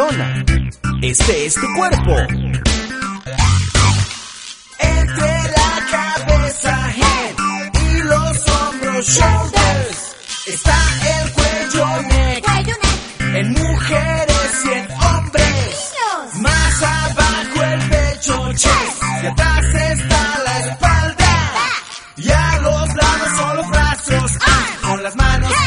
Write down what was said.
persona. Este es tu cuerpo. Entre la cabeza, head, y los hombros, shoulders, está el cuello, neck, en mujeres y en hombres. Más abajo el pecho, chest, y atrás está la espalda. Y a los lados son los brazos, con las manos